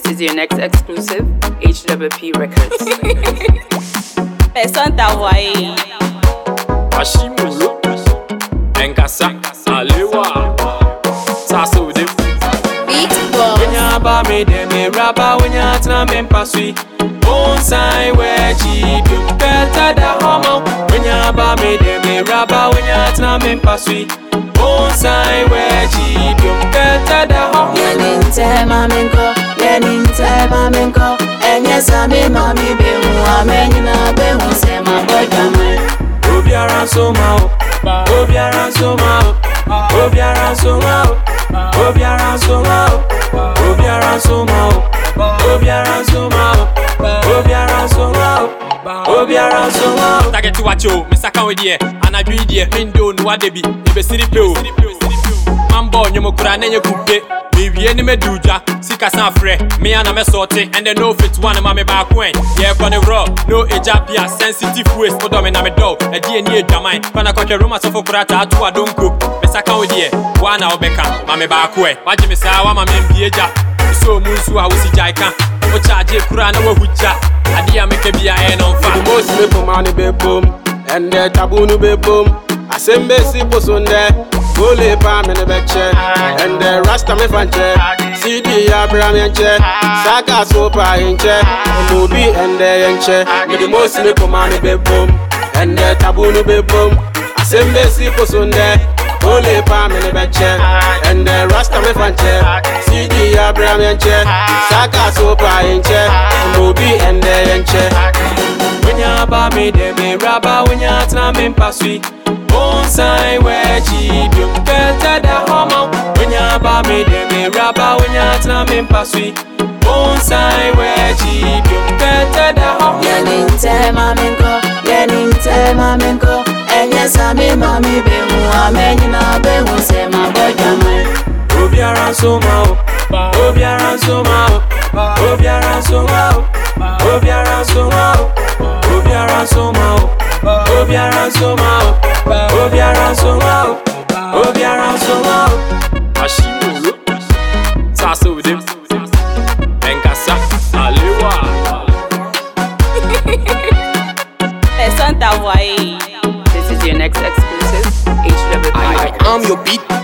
is your next exclusive, HWP Records. Santa Hawaii. Ashimulu, Enkasa, Alewa, Sasude. Beat Boss. When you ba me de me raba, when you tina me pasui. Bonsai we cheap, you better da homo. When you ba me de me raba, when you tina me pasui. Bonsai we cheap, you better da homo. Yeninte mamenko, enye sami mami behu, amenyina behu sema bojame. Obiara soma, Obiara soma, Obiara soma, Obiara soma, Obiara soma, Obiara soma, Obiara soma, Obiara soma. Target to watch you, Mr. Kawedie, and I do it, Mindo, Nwadebi, Ibesiri Pill. Mambo, Nyomokura, Nenya Kupe. We any meduja, sika san fre. Me and I'm a sorty, and then no fit one of my back when. Yeah, gonna raw, no ejapia, sensitive waste for them in a dog, a DNA jamai. Pana cock a room of Kurata to a don't cook. Messaka with ye, one hour becca, mamma back way. Watch me say, I'm a man, Pieja. So Musu, I was a jaika. What charge a Kurana Wuja? I dear make a beer and on fire. The most simple money be boom, and the taboo be boom. I send Bessie Posonde, Gole Pam and the Betche, and the Rasta me fanche, CD Abraham and Che, Saka Sopa in Che, Mobi and the Enche, with the most simple money be boom, and the taboo be boom. I send Bessie Posonde, Gole Pam and the Betche, and the Rasta me fanche, CD Abraham and Che, Saka Sopa in Che, Mobi and the Enche. When you ba me de me raba, when you tina me pasui. Bonsai we cheap, you better da homo. When you ba me de me raba, when you tina me pasui. Bonsai we cheap, you better da homo. Yeninte mamenko, enye sami mami behu, amenyina behu sema bojame. Obiara soma, Obiara soma, Obiara soma, Obiara soma, Obiara soma, Obiara soma, Obiara soma, Obiara soma. Ashimulu, Sasude, Enkasa, Alewa. Santa Hawaii. This is your next exclusive, HWP I Records. am your beat